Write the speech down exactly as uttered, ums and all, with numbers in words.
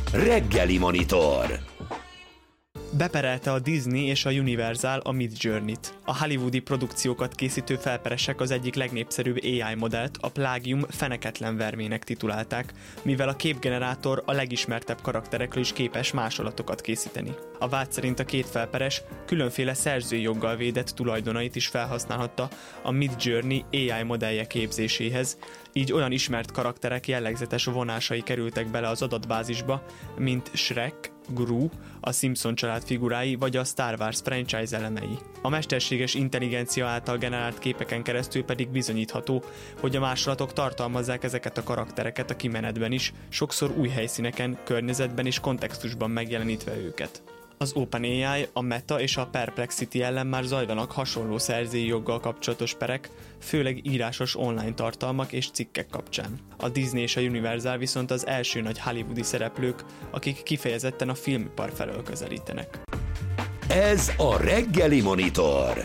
Reggeli Monitor. Beperelte a Disney és a Universal a Midjourney-t. A hollywoodi produkciókat készítő felperesek az egyik legnépszerűbb á i modellt, a Plagium feneketlen vermének titulálták, mivel a képgenerátor a legismertebb karakterekről is képes másolatokat készíteni. A vád szerint a két felperes különféle szerzői joggal védett tulajdonait is felhasználhatta a Midjourney á i modellje képzéséhez, így olyan ismert karakterek jellegzetes vonásai kerültek bele az adatbázisba, mint Shrek, Gru, a Simpson család figurái vagy a Star Wars franchise elemei. A mesterséges intelligencia által generált képeken keresztül pedig bizonyítható, hogy a másolatok tartalmazzák ezeket a karaktereket a kimenetben is, sokszor új helyszíneken, környezetben és kontextusban megjelenítve őket. Az OpenAI, a Meta és a Perplexity ellen már zajlanak hasonló szerzői joggal kapcsolatos perek, főleg írásos online tartalmak és cikkek kapcsán. A Disney és a Universal viszont az első nagy hollywoodi szereplők, akik kifejezetten a filmipar felől közelítenek. Ez a Reggeli Monitor.